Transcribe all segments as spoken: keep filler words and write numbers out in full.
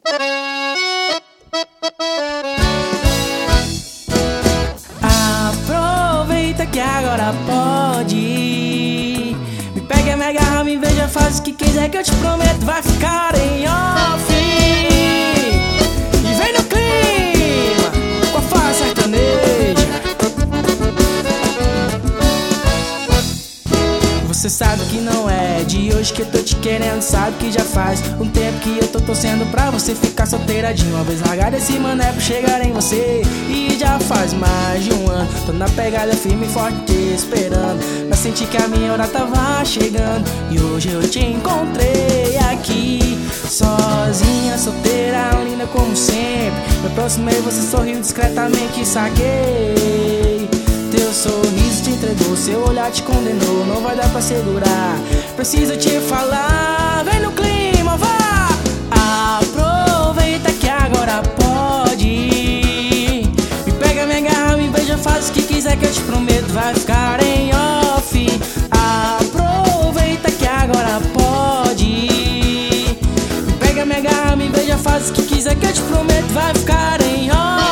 Aproveita que agora pode. Me pega, me agarra, me beija, faz o que quiser que eu te prometo vai ficar em off. E vem no clima com a fase sertaneja. Você sabe que não é de hoje que eu tô te querendo, sabe que já faz um tempo que eu tô torcendo pra você ficar solteira de uma vez largada esse mané pra chegar em você. E já faz mais de um ano, tô na pegada firme e forte te esperando, mas senti que a minha hora tava chegando. E hoje eu te encontrei aqui, sozinha, solteira, linda como sempre. Me aproximei, você sorriu discretamente e saquei. Teu sorriso te entregou, seu olhar te condenou, não vai dar pra segurar, preciso te falar, vem no clima, vá! Aproveita que agora pode. Me pega, me agarra, me beija, faz o que quiser que eu te prometo vai ficar em off. Aproveita que agora pode. Me pega, me agarra, me beija, faz o que quiser que eu te prometo vai ficar em off.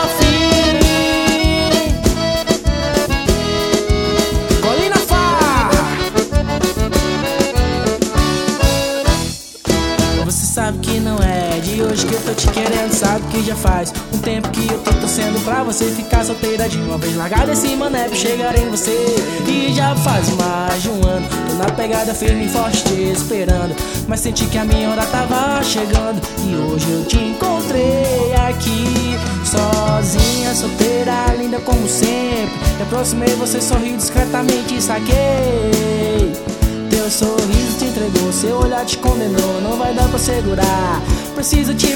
Sabe que não é de hoje que eu tô te querendo, sabe que já faz um tempo que eu tô torcendo pra você ficar solteira de uma vez largada esse mané pra chegar em você. E já faz mais de um ano, tô na pegada firme e forte te esperando, mas senti que a minha hora tava chegando. E hoje eu te encontrei aqui, sozinha, solteira, linda como sempre. Me aproximei, você sorriu discretamente e saquei. Teu sorriso te entregou, seu olhar te condenou, não vai dar pra segurar, preciso te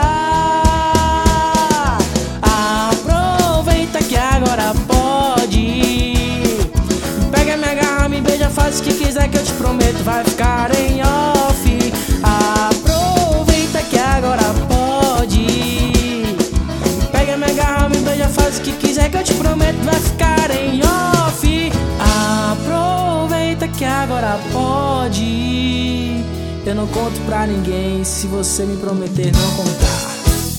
falar. Aproveita que agora pode. Me pega, me agarra, me beija, faz o que quiser que eu te prometo vai ficar em off. Aproveita que agora pode. Me pega, me agarra, me beija, faz o que quiser que eu te prometo vai ficar em off. Aproveita que agora pode. Eu não conto pra ninguém se você me prometer não contar.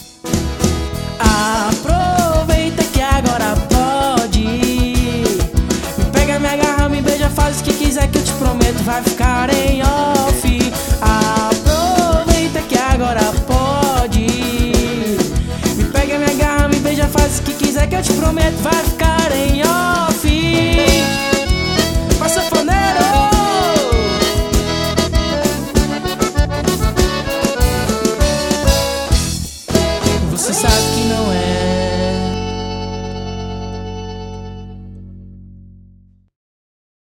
Aproveita que agora pode. Me pega, me agarra, me beija, faz o que quiser que eu te prometo vai ficar em off. Aproveita que agora pode. Me pega, me agarra, me beija, faz o que quiser que eu te prometo vai ficar em off. Você sabe